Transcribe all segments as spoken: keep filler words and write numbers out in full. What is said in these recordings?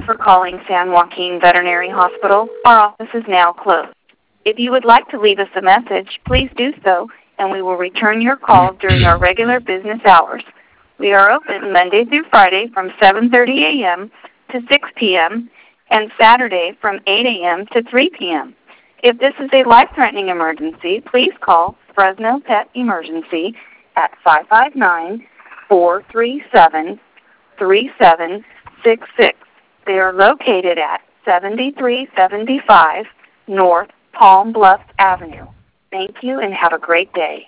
for calling San Joaquin Veterinary Hospital. Our office is now closed. If you would like to leave us a message, please do so, and we will return your call during our regular business hours. We are open Monday through Friday from seven thirty a.m. to six p.m. and Saturday from eight a.m. to three p.m. If this is a life-threatening emergency, please call Fresno Pet Emergency at five five nine, four three seven, three seven six six. They are located at seventy-three seventy-five North Palm Bluff Avenue. Thank you and have a great day.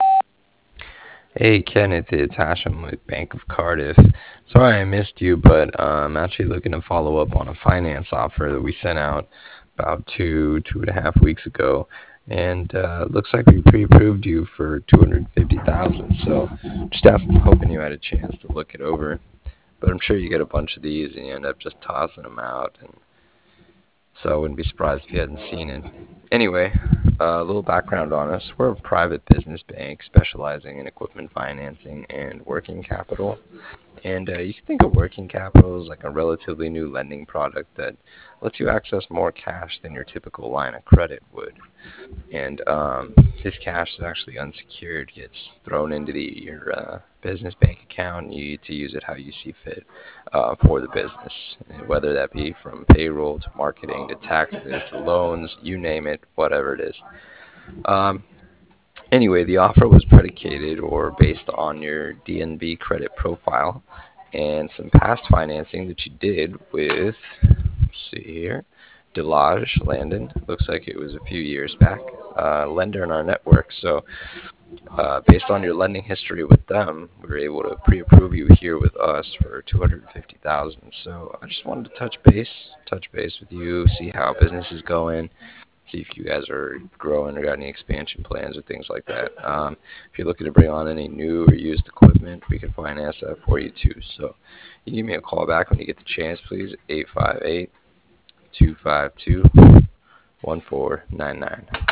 Hey Kenneth, it's Hashem with Bank of Cardiff. Sorry I missed you, but uh, I'm actually looking to follow up on a finance offer that we sent out about two, two and a half weeks ago. And uh, looks like we pre-approved you for two hundred fifty thousand dollars. So just have, hoping you had a chance to look it over. But I'm sure you get a bunch of these and you end up just tossing them out. And so I wouldn't be surprised if you hadn't seen it. Anyway, uh, a little background on us. We're a private business bank specializing in equipment financing and working capital. And uh, you can think of working capital as like a relatively new lending product that lets you access more cash than your typical line of credit would. And um, this cash is actually unsecured, gets thrown into the, your uh, business bank account, and you need to use it how you see fit uh, for the business, whether that be from payroll to marketing to taxes to loans, you name it, whatever it is. Um, anyway, the offer was predicated or based on your D N B credit profile and some past financing that you did with, let's see here, Delage Landon. Looks like it was a few years back. Uh, lender in our network. So, uh, based on your lending history with them, we were able to pre-approve you here with us for two hundred fifty thousand dollars. So, I just wanted to touch base, touch base with you, see how business is going, see if you guys are growing or got any expansion plans or things like that. Um, if you're looking to bring on any new or used equipment, we can finance that for you too. So, you give me a call back when you get the chance, please. eight five eight, two five two, one four nine nine.